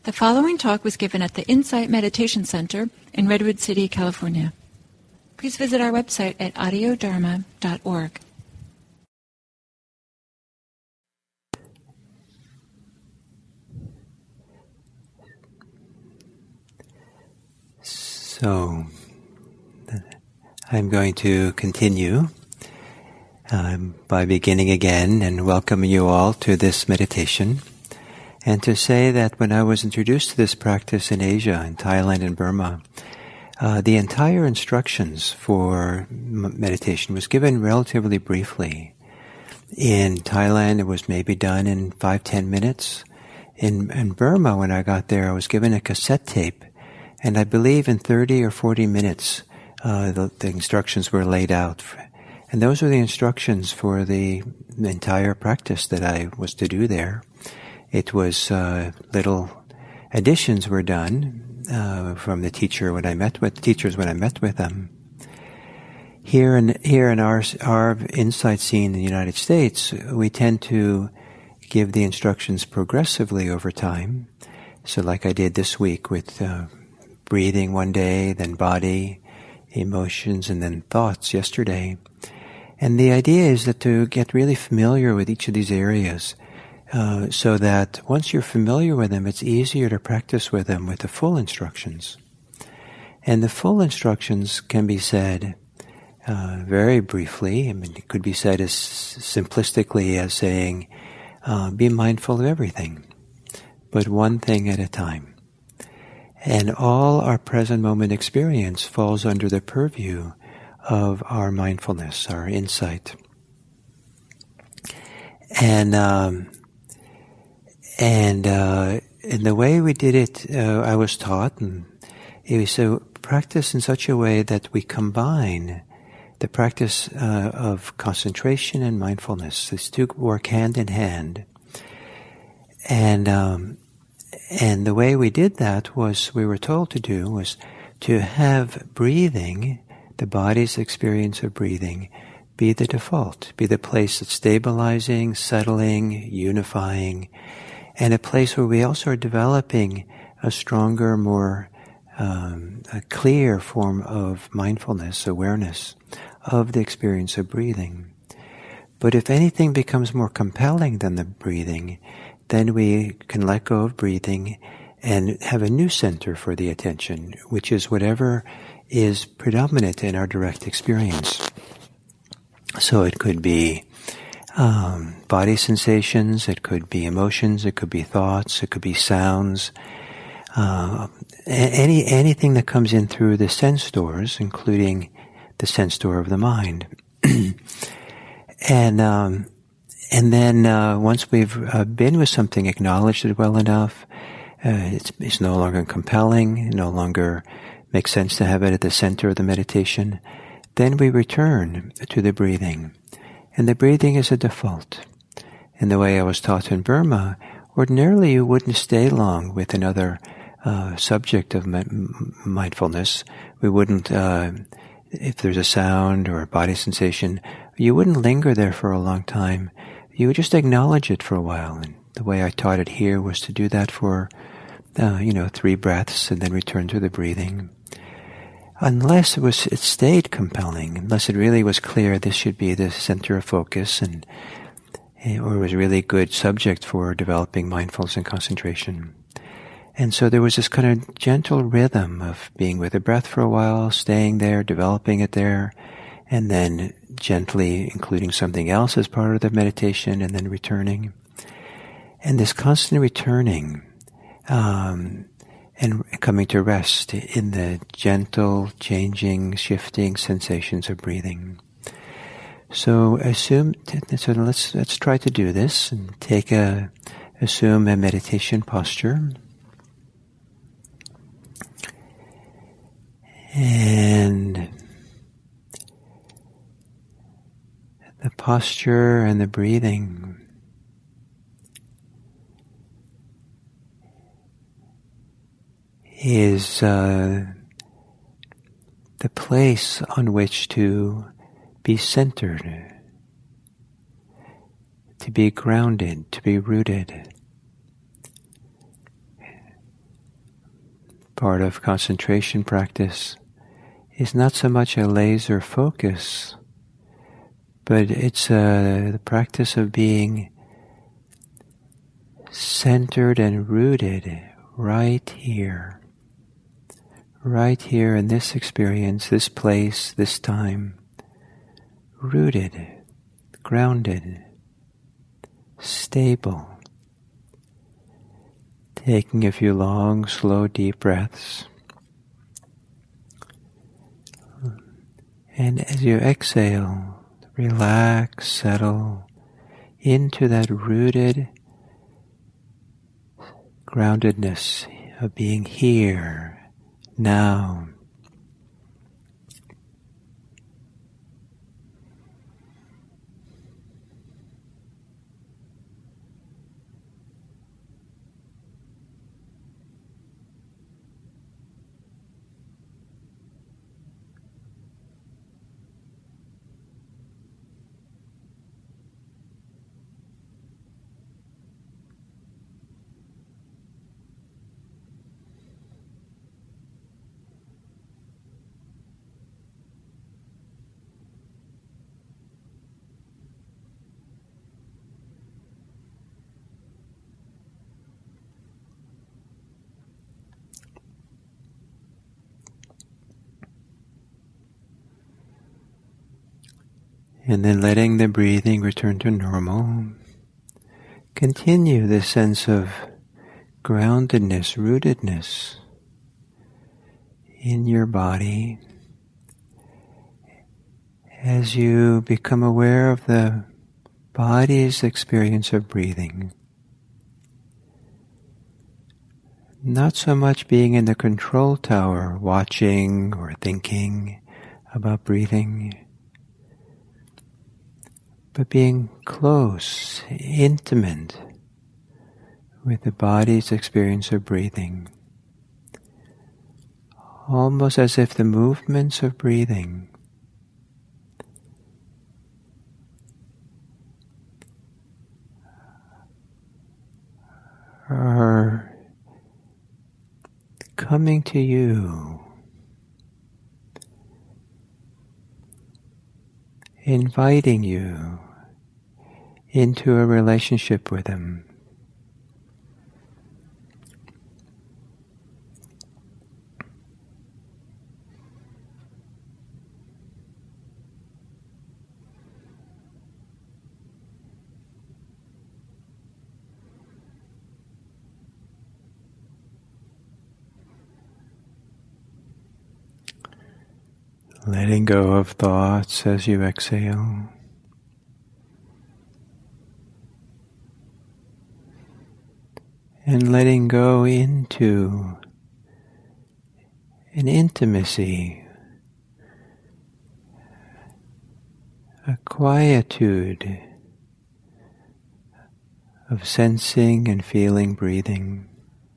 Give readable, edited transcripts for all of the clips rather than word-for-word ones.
The following talk was given at the Insight Meditation Center in Redwood City, California. Please visit our website at audiodharma.org. So, I'm going to continue by beginning again and welcome you all to this meditation. And to say that when I was introduced to this practice in Asia, in Thailand and Burma, the entire instructions for meditation was given relatively briefly. In Thailand, it was maybe done in 5-10 minutes. In Burma, when I got there, I was given a cassette tape, and I believe in 30 or 40 minutes, the instructions were laid out. And those were the instructions for the entire practice that I was to do there. It was little additions were done from the teachers when I met with them. Here in our insight scene in the United States, we tend to give the instructions progressively over time. So, like I did this week with breathing one day, then body, emotions, and then thoughts yesterday. And the idea is that to get really familiar with each of these areas. So that once you're familiar with them, it's easier to practice with them with the full instructions. And the full instructions can be said very briefly. I mean, it could be said as simplistically as saying, be mindful of everything, but one thing at a time. And all our present moment experience falls under the purview of our mindfulness, our insight. And the way we did it, I was taught, and it was to practice in such a way that we combine the practice of concentration and mindfulness. These two work hand in hand. And the way we did that was, we were told to do, was to have breathing, the body's experience of breathing, be the default, be the place that's stabilizing, settling, unifying, and a place where we also are developing a stronger, more a clear form of mindfulness, awareness of the experience of breathing. But if anything becomes more compelling than the breathing, then we can let go of breathing and have a new center for the attention, which is whatever is predominant in our direct experience. So it could be body sensations, it could be emotions, it could be thoughts, it could be sounds, anything that comes in through the sense doors, including the sense door of the mind. And then once we've been with something, acknowledged it well enough, it's no longer compelling, it no longer makes sense to have it at the center of the meditation, then we return to the breathing. And the breathing is a default. And the way I was taught in Burma, ordinarily you wouldn't stay long with another subject of mindfulness. We wouldn't, if there's a sound or a body sensation, you wouldn't linger there for a long time. You would just acknowledge it for a while. And the way I taught it here was to do that for, 3 breaths and then return to the breathing. Unless it stayed compelling, unless it really was clear this should be the center of focus, or it was a really good subject for developing mindfulness and concentration. And so there was this kind of gentle rhythm of being with the breath for a while, staying there, developing it there, and then gently including something else as part of the meditation, and then returning. And this constant returning, and coming to rest in the gentle, changing, shifting sensations of breathing. So let's try to do this and assume a meditation posture. And the posture and the breathing is the place on which to be centered, to be grounded, to be rooted. part of concentration practice is not so much a laser focus, but it's the practice of being centered and rooted right here in this experience, this place, this time. Rooted, grounded, stable. Taking a few long, slow, deep breaths. And as you exhale, relax, settle into that rooted groundedness of being here, now. And then letting the breathing return to normal. Continue this sense of groundedness, rootedness in your body as you become aware of the body's experience of breathing. Not so much being in the control tower, watching or thinking about breathing, but being close, intimate with the body's experience of breathing. Almost as if the movements of breathing are coming to you, inviting you into a relationship with them. Letting go of thoughts as you exhale. And letting go into an intimacy, a quietude of sensing and feeling breathing.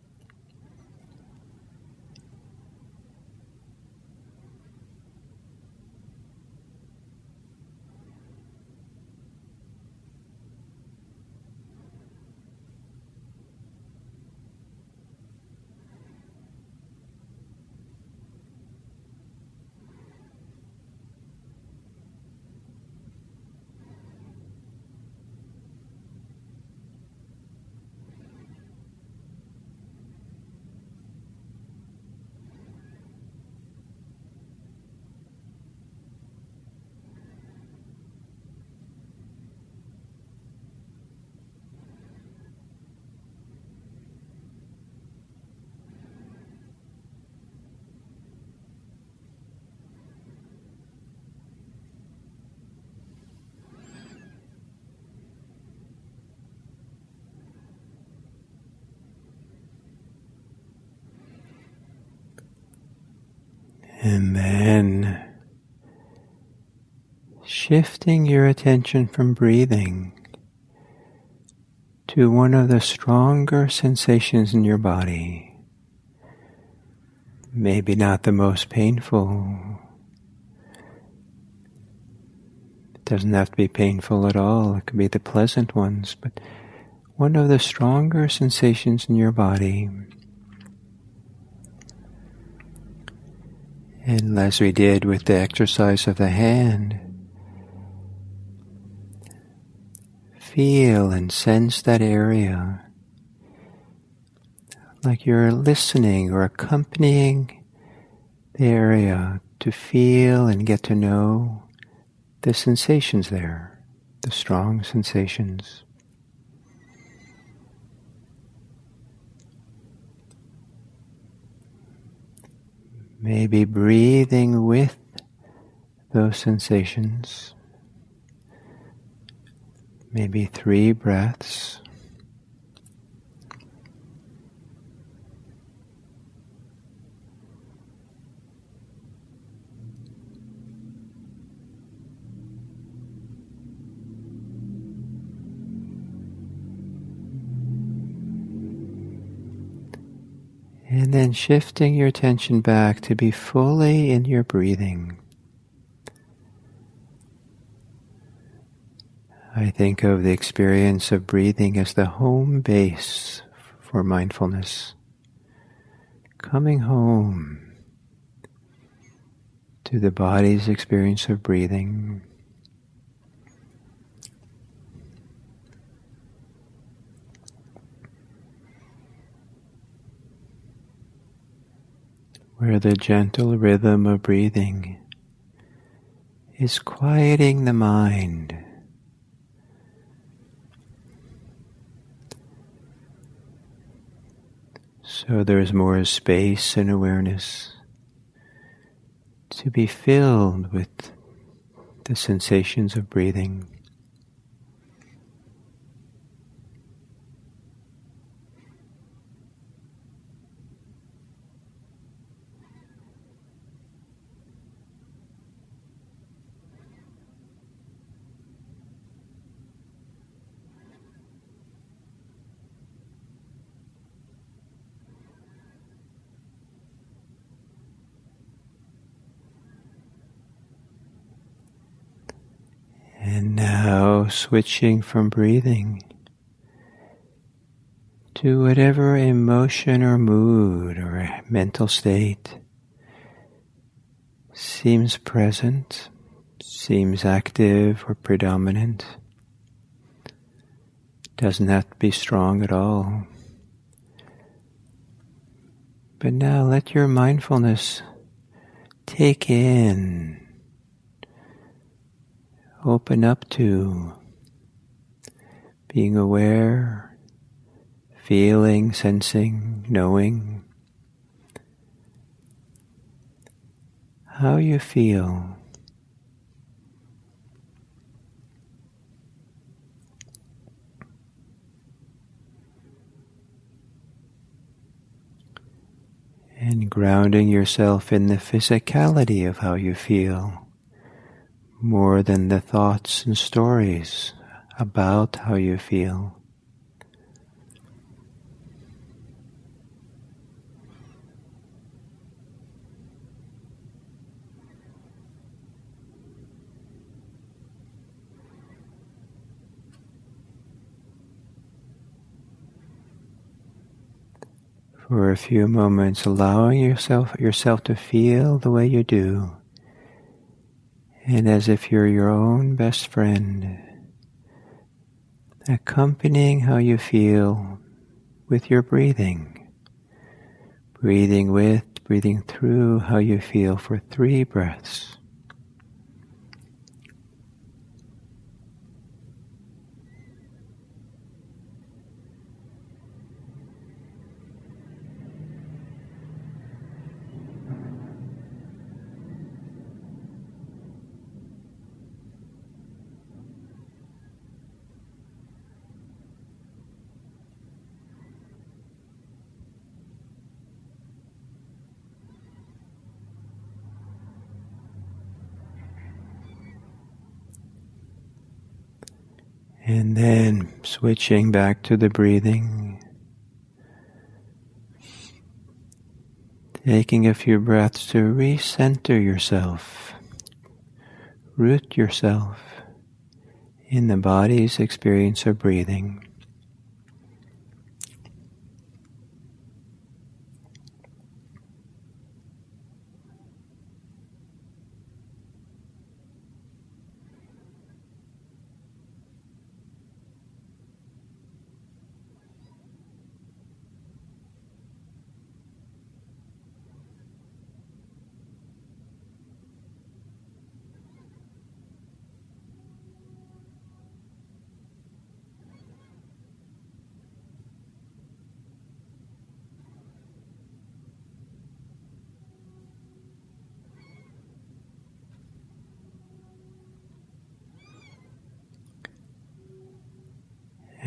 And then shifting your attention from breathing to one of the stronger sensations in your body. Maybe not the most painful. It doesn't have to be painful at all. It could be the pleasant ones, but one of the stronger sensations in your body. And as we did with the exercise of the hand, feel and sense that area like you're listening or accompanying the area to feel and get to know the sensations there, the strong sensations. Maybe breathing with those sensations, maybe 3 breaths. And then shifting your attention back to be fully in your breathing. I think of the experience of breathing as the home base for mindfulness. Coming home to the body's experience of breathing. Where the gentle rhythm of breathing is quieting the mind. So there's more space and awareness to be filled with the sensations of breathing. And now switching from breathing to whatever emotion or mood or mental state seems present, seems active or predominant. Doesn't have to be strong at all. But now let your mindfulness take in, open up to being aware, feeling, sensing, knowing how you feel. And grounding yourself in the physicality of how you feel, more than the thoughts and stories about how you feel. For a few moments, allowing yourself to feel the way you do, and as if you're your own best friend, accompanying how you feel with your breathing. Breathing with, breathing through how you feel for 3 breaths. And then switching back to the breathing, taking a few breaths to recenter yourself, root yourself in the body's experience of breathing.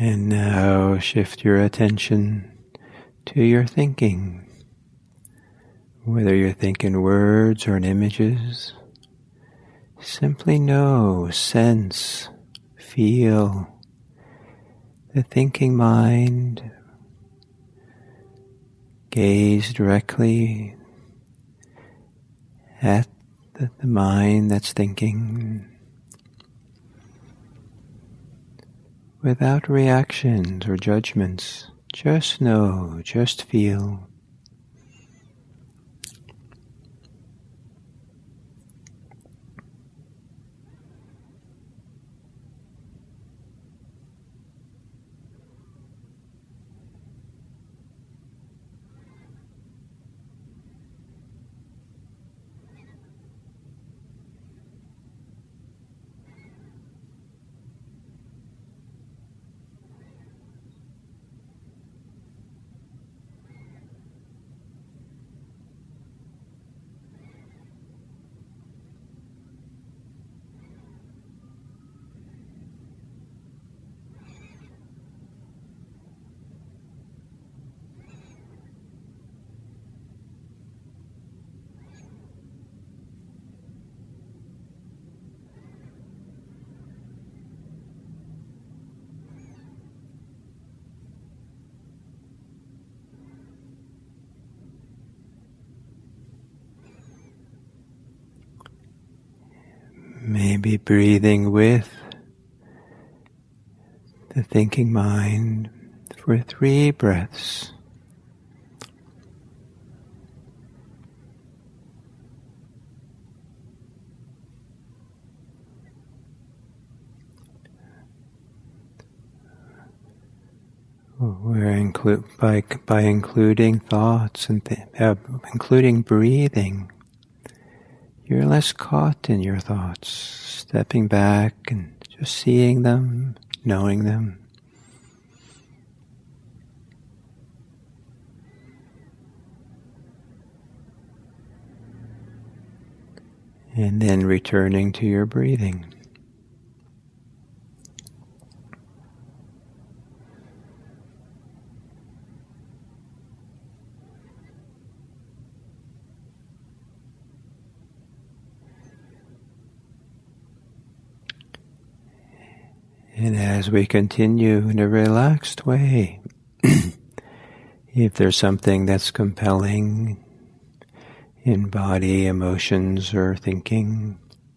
And now shift your attention to your thinking. Whether you're thinking words or in images, simply know, sense, feel the thinking mind. Gaze directly at the mind that's thinking without reactions or judgments. Just know, just feel. Maybe breathing with the thinking mind for 3 breaths. We're by including thoughts and including breathing, you're less caught in your thoughts, stepping back and just seeing them, knowing them. And then returning to your breathing. And as we continue in a relaxed way, if there's something that's compelling in body, emotions, or thinking,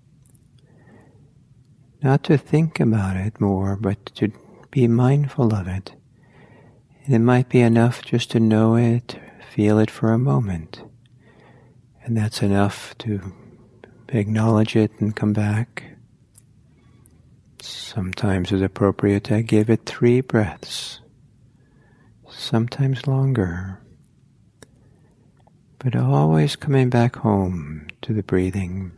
not to think about it more, but to be mindful of it. And it might be enough just to know it, feel it for a moment. And that's enough to acknowledge it and come back. Sometimes it's appropriate to give it 3 breaths, sometimes longer, but always coming back home to the breathing.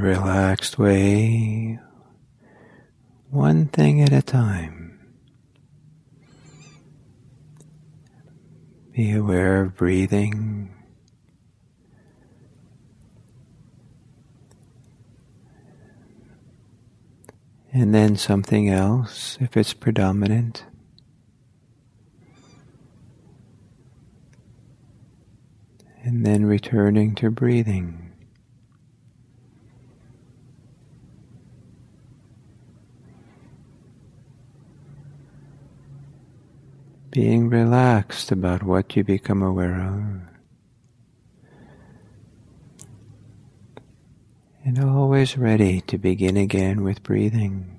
relaxed way, one thing at a time. Be aware of breathing. And then something else, if it's predominant. And then returning to breathing. Being relaxed about what you become aware of. And always ready to begin again with breathing.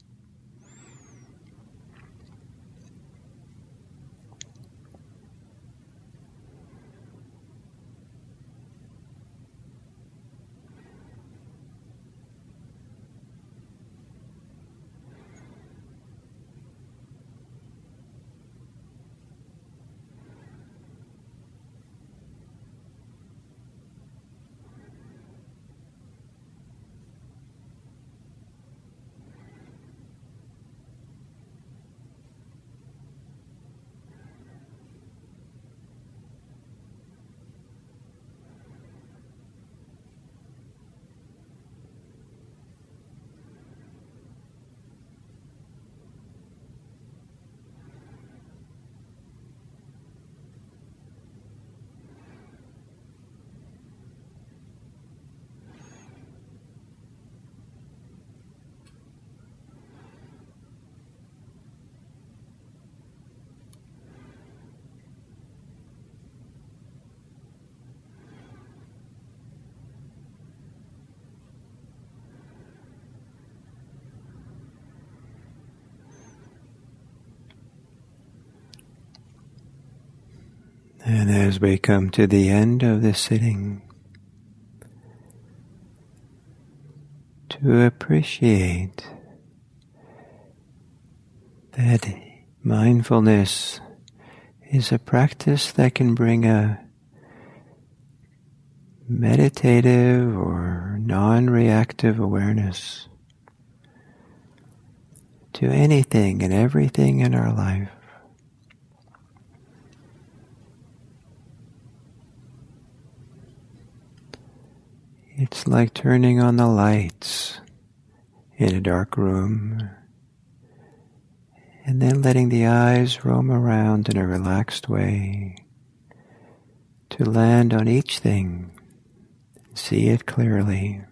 And as we come to the end of this sitting, to appreciate that mindfulness is a practice that can bring a meditative or non-reactive awareness to anything and everything in our life. It's like turning on the lights in a dark room and then letting the eyes roam around in a relaxed way to land on each thing, see it clearly.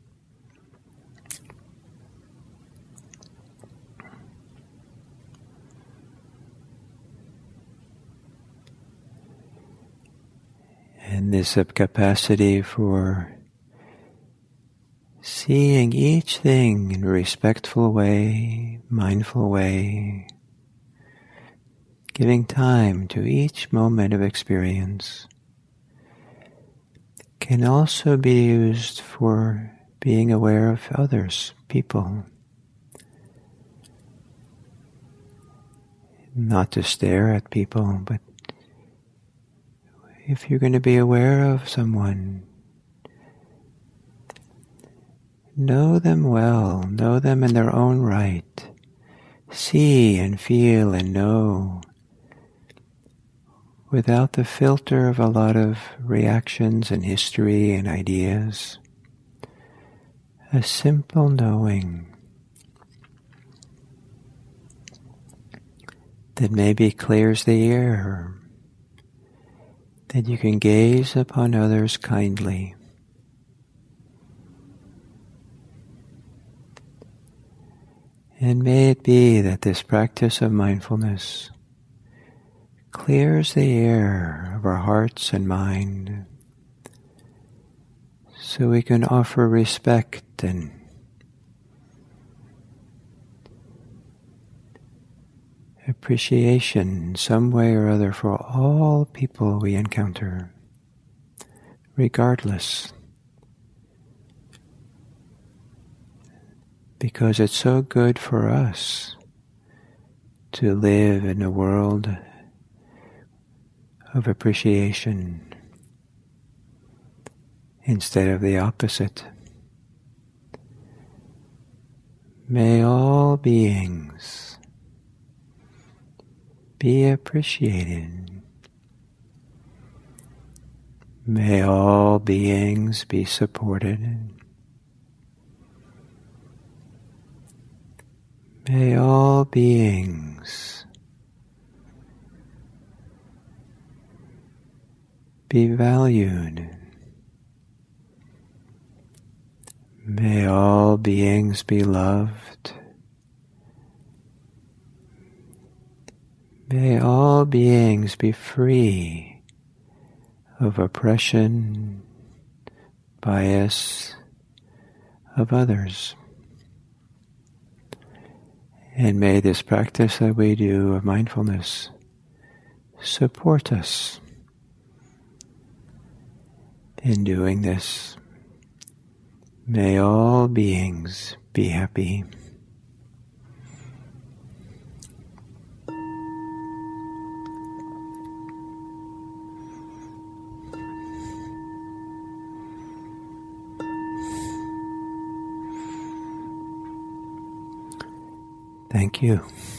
And this capacity for seeing each thing in a respectful way, mindful way, giving time to each moment of experience, can also be used for being aware of others, people. Not to stare at people, but if you're going to be aware of someone, know them well, know them in their own right. See and feel and know without the filter of a lot of reactions and history and ideas. A simple knowing that maybe clears the air, that you can gaze upon others kindly. And may it be that this practice of mindfulness clears the air of our hearts and mind so we can offer respect and appreciation in some way or other for all people we encounter, regardless. Because it's so good for us to live in a world of appreciation instead of the opposite. May all beings be appreciated. May all beings be supported. May all beings be valued. May all beings be loved. May all beings be free of oppression, bias of others. And may this practice that we do of mindfulness support us in doing this. May all beings be happy. Thank you.